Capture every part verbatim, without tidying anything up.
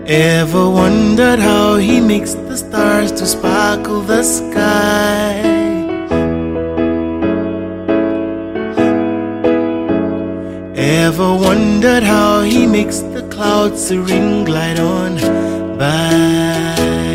Ever wondered how he makes the stars to sparkle the sky? Ever wondered how he makes the clouds serene glide on by?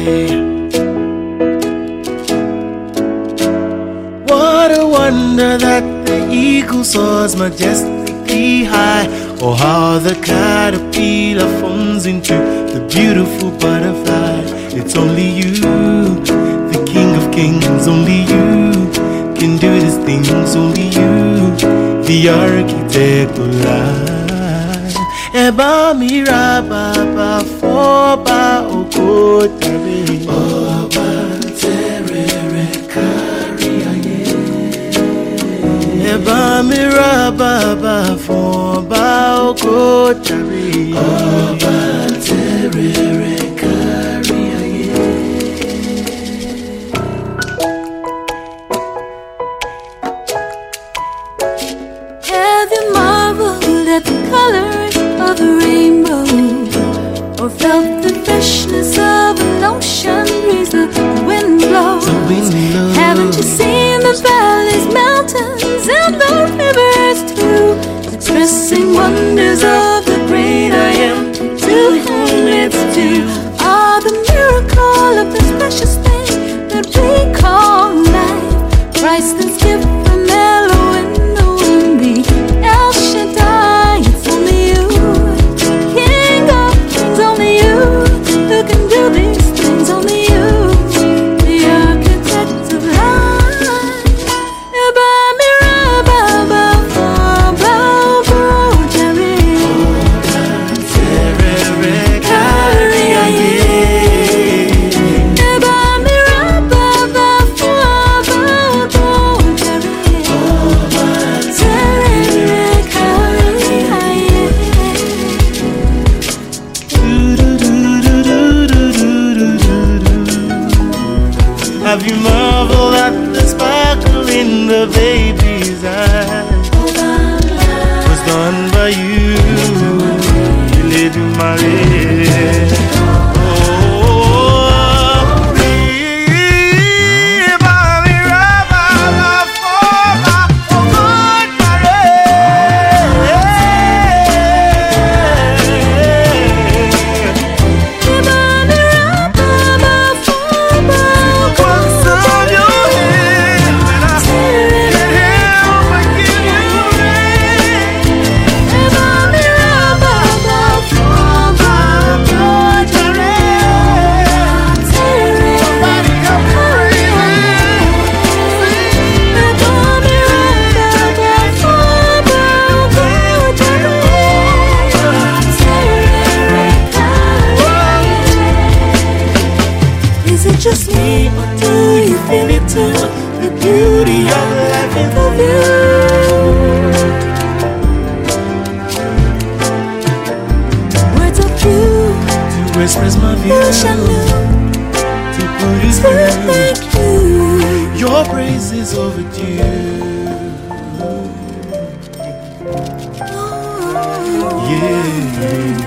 What a wonder that the eagle soars majestically high, or how the caterpillar forms into the beautiful butterfly. It's only you, the King of Kings. Only you can do these things. Only you, the architect of life. Eba mira baba foba okotare, oba terere kariaye. Eba mira baba foba okotare, oba terere kariaye. Have you marveled at the colors of the rainbow, or felt the freshness of an ocean breeze, the wind blows? The wind blows. Haven't you seen the valleys, mountains, and the rivers too, expressing wonders of the great I am, to whom it's due? Ah, the miracle of this precious thing that we call life, priceless gift from Elohim, the wind, the El Shaddai. It's only you, King of Kings. Only you who can do these things. Only you, the architect of life. Eba mira baba foba okotare, Terere kariaye. Eba mira baba foba okotare, terere kariaye. Have you marveled at the sparkle in the baby's eyes? Was done by you, little Maria. Is it just me, or do you feel it too? The beauty of life in the view. Words of you To express my view, wish I knew to put it to through. thank you. Your praise is overdue. Oh. Yeah.